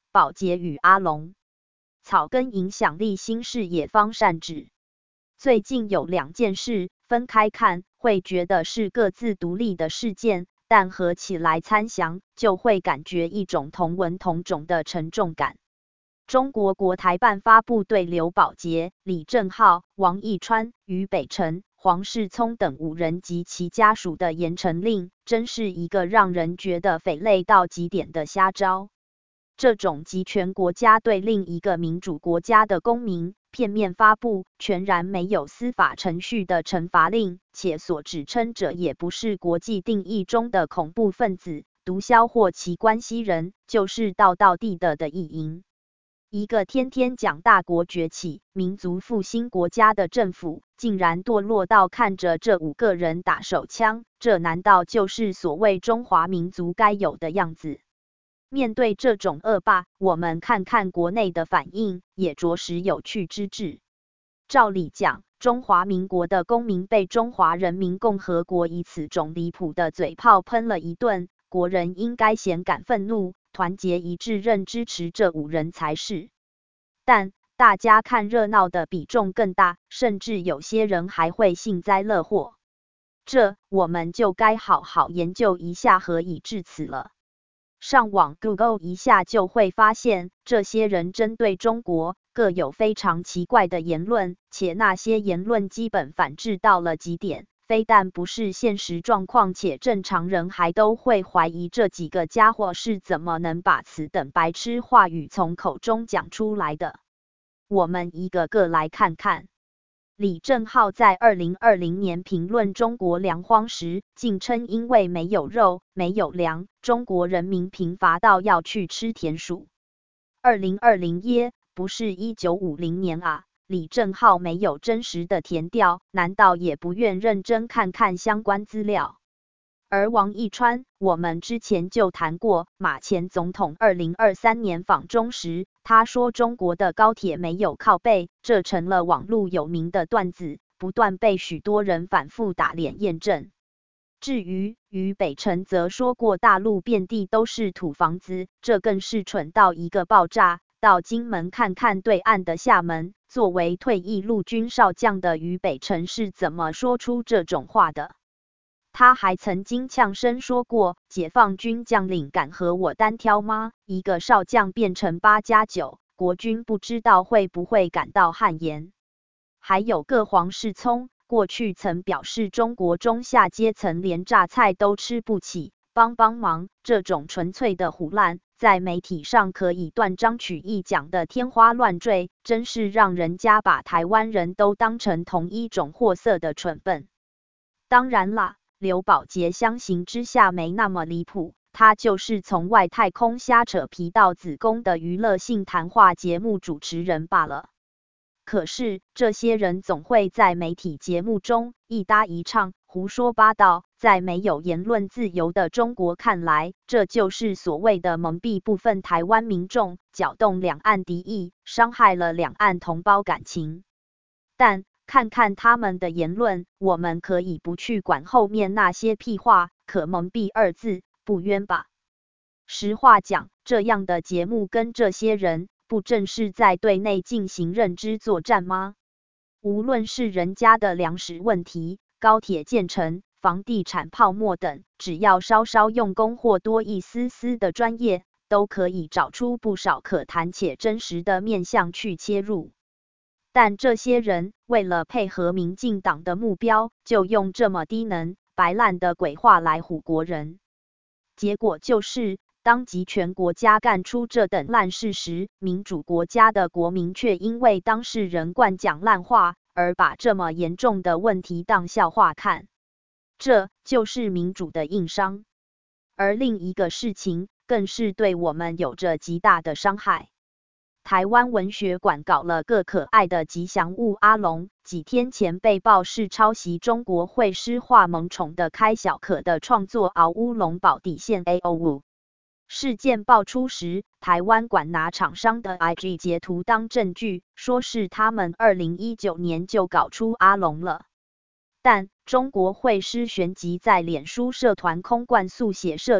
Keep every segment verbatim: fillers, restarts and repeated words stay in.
宝洁与阿龙。草根影响力新视野方善止。最近有两件事，分开看会觉得是各自独立的事件，但合起来参详，就会感觉一种同文同种的沉重感。中国国台办发布对刘宝杰、李正浩、王义川、俞北辰、黄世聪等五人及其家属的严惩令，真是一个让人觉得匪类到极点的瞎招。这种集权国家对另一个民主国家的公民片面发布全然没有司法程序的惩罚令，且所指称者也不是国际定义中的恐怖分子、毒枭或其关系人，就是道道地的的意淫。一个天天讲大国崛起、民族复兴国家的政府，竟然堕落到看着这五个人打手枪，这难道就是所谓中华民族该有的样子？面对这种恶霸，我们看看国内的反应，也着实有趣之至。照理讲，中华民国的公民被中华人民共和国以此种离谱的嘴炮喷了一顿，国人应该显感愤怒，团结一致认支持这五人才是。但大家看热闹的比重更大，甚至有些人还会幸灾乐祸。这我们就该好好研究一下何以至此了。上网 Google 一下就会发现，这些人针对中国各有非常奇怪的言论，且那些言论基本反制到了极点，非但不是现实状况，且正常人还都会怀疑这几个家伙是怎么能把此等白痴话语从口中讲出来的。我们一个个来看看。李正浩在二零二零年评论中国粮荒时，竟称因为没有肉、没有粮，中国人民贫乏到要去吃田鼠。二零二零耶，不是一九五零年啊！李正浩没有真实的田调，难道也不愿认真看看相关资料？而王义川，我们之前就谈过，马前总统二零二三年访中时，他说中国的高铁没有靠背，这成了网络有名的段子，不断被许多人反复打脸验证。至于俞北辰则说过大陆遍地都是土房子，这更是蠢到一个爆炸。到金门看看对岸的厦门，作为退役陆军少将的俞北辰是怎么说出这种话的？他还曾经呛声说过，解放军将领敢和我单挑吗？一个少将变成八加九，国军不知道会不会感到汗颜。还有个黄世聪，过去曾表示中国中下阶层连榨菜都吃不起，帮帮忙，这种纯粹的唬烂，在媒体上可以断章取义讲的天花乱坠，真是让人家把台湾人都当成同一种货色的蠢笨。当然啦，刘宝杰相形之下没那么离谱，他就是从外太空瞎扯皮到子宫的娱乐性谈话节目主持人罢了。可是这些人总会在媒体节目中一搭一唱，胡说八道，在没有言论自由的中国看来，这就是所谓的蒙蔽部分台湾民众，搅动两岸敌意，伤害了两岸同胞感情。但看看他们的言论，我们可以不去管后面那些屁话，可蒙蔽二字不冤吧？实话讲，这样的节目跟这些人，不正是在对内进行认知作战吗？无论是人家的粮食问题、高铁建成、房地产泡沫等，只要稍稍用功或多一丝丝的专业，都可以找出不少可谈且真实的面向去切入。但这些人为了配合民进党的目标，就用这么低能、白烂的鬼话来唬国人。结果就是，当集权国家干出这等烂事时，民主国家的国民却因为当事人惯讲烂话，而把这么严重的问题当笑话看。这就是民主的硬伤。而另一个事情，更是对我们有着极大的伤害。台湾文学馆搞了个可爱的吉祥物阿龙，几天前被曝是抄袭中国绘师画萌宠的开小可的创作嗷乌龙宝底线 A O 五。事件爆出时，台湾馆拿厂商的 I G 截图当证据，说是他们二零一九年就搞出阿龙了。但中国绘师旋即在脸书社团空罐速写社中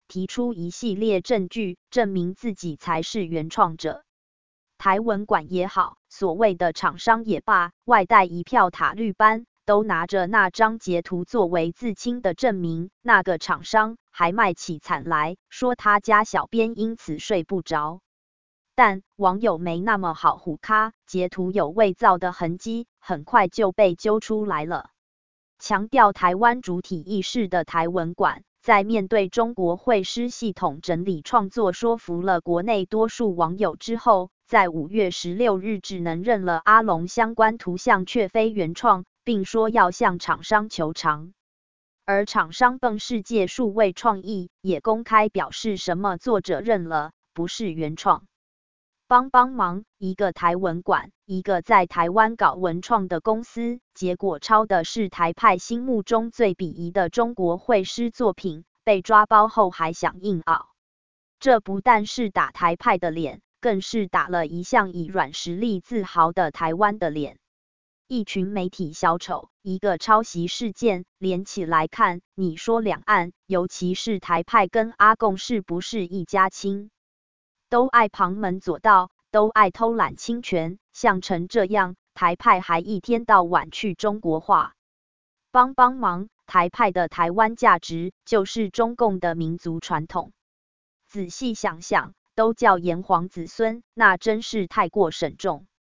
提出一系列证据，证明自己才是原创者。台文馆也好，所谓的厂商也罢，外带一票塔绿班，都拿着那张截图作为自清的证明。那个厂商还卖起惨来，说他家小编因此睡不着。但网友没那么好唬咖，截图有伪造的痕迹，很快就被揪出来了。强调台湾主体意识的台文馆，在面对中国会师系统整理创作说服了国内多数网友之后，在五月十六日只能认了阿龙相关图像却非原创，并说要向厂商求偿。而厂商蹦世界数位创意也公开表示，什么作者认了，不是原创。帮帮忙，一个台文馆，一个在台湾搞文创的公司，结果抄的是台派心目中最鄙夷的中国会师作品，被抓包后还想硬拗。这不但是打台派的脸，更是打了一向以软实力自豪的台湾的脸。一群媒体小丑，一个抄袭事件，连起来看，你说两岸，尤其是台派跟阿共是不是一家亲？都爱旁门左道，都爱偷懒侵权，像成这样，台派还一天到晚去中国化。帮帮忙，台派的台湾价值就是中共的民族传统。仔细想想，都叫炎黄子孙，那真是太过慎重。